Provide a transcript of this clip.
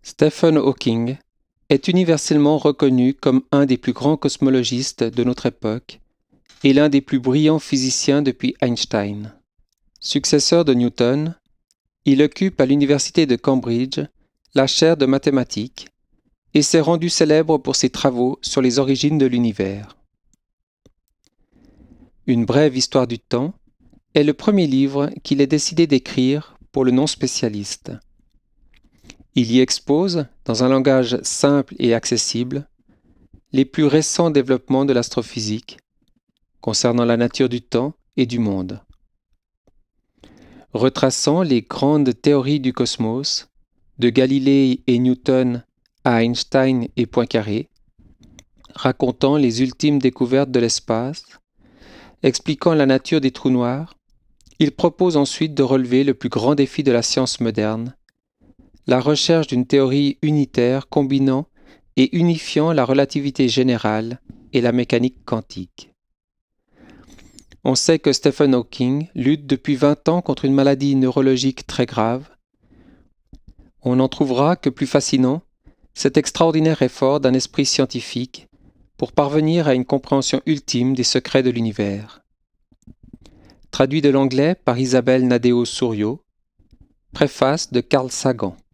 Stephen Hawking est universellement reconnu comme un des plus grands cosmologistes de notre époque et l'un des plus brillants physiciens depuis Einstein. Successeur de Newton, il occupe à l'université de Cambridge la chaire de mathématiques et s'est rendu célèbre pour ses travaux sur les origines de l'univers. Une brève histoire du temps est le premier livre qu'il ait décidé d'écrire pour le non-spécialiste. Il y expose, dans un langage simple et accessible, les plus récents développements de l'astrophysique concernant la nature du temps et du monde. Retraçant les grandes théories du cosmos, de Galilée et Newton à Einstein et Poincaré, racontant les ultimes découvertes de l'espace, expliquant la nature des trous noirs, il propose ensuite de relever le plus grand défi de la science moderne, la recherche d'une théorie unitaire combinant et unifiant la relativité générale et la mécanique quantique. On sait que Stephen Hawking lutte depuis 20 ans contre une maladie neurologique très grave. On n'en trouvera que plus fascinant cet extraordinaire effort d'un esprit scientifique pour parvenir à une compréhension ultime des secrets de l'univers. Traduit de l'anglais par Isabelle Nadeo-Souriau, préface de Carl Sagan.